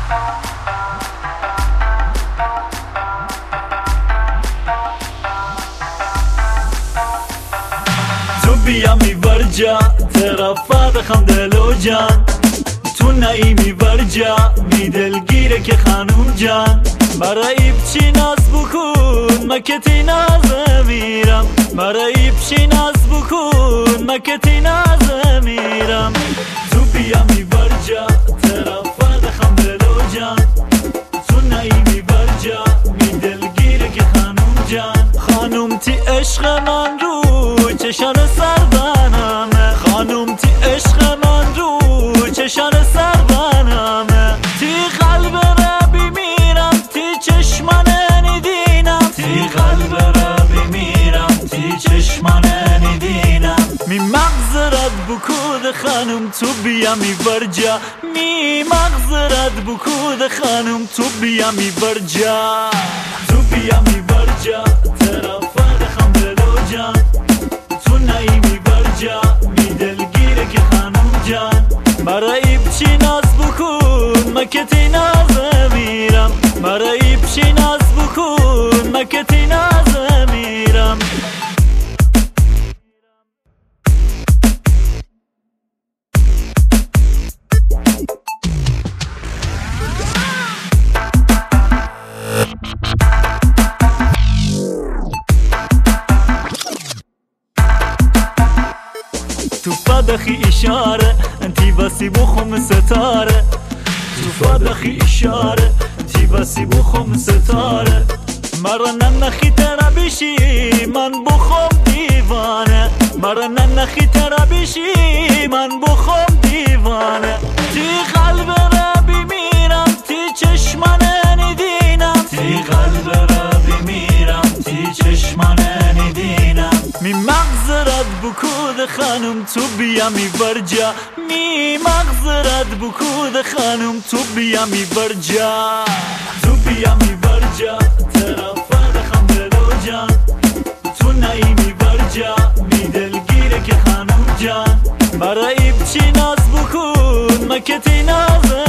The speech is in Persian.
تو بیا میبرجا طرفا بخم دلو جان، تو نایی میبرجا می دلگیره که خانوم جان. برای بچی ناز بکن مکتی ناز میرم، برای بچی ناز بکن مکتی ناز میرم. تو بیا میبرجا طرفا بخم دلو جان، تو نایی میبرجا می دلگیره که خانوم جان. خانوم تی عشق من رو چشان سربنمه، خانوم تی عشق من رو چشان سربنمه. تی قلب را بمیرم تی چشمان ندینم، تی قلب را بمیرم تی چشمان ندینم. می مغزرت بکود خانوم تو بیا میبرجا، می مغزرت بکود خانوم تو بیا میبرجا. تو بیا میبرجا طرفا بخم دلو جان، تو نایی میبرجا می دلگیره که خانوم جان. برای بچی ناز بکن مکتی ناز میرم، برای بچی ناز بکن مکتی ناز میرم. تو فدخی اشاره انتی بسی بخم ستاره، تو فدخی اشاره انتی بسی بخم ستاره. مرا ننخی ترا بشی من بخم دیوانه، مرا ننخی ترا بشی من بخم دیوانه. تی قلب را بمیرم تی چشمان ندینم، تی قلب را بمیرم تی چشمان ندینم. می مغزرت بکود خانوم تو بیا میبرجا، می مغزرت بکود خانوم تو بیا میبرجا. تو بیا میبرجا طرفا بخم دلو جان، تو نایی میبرجا می دلگیره که خانوم جان. برای بچی ناز بکن مکتی ناز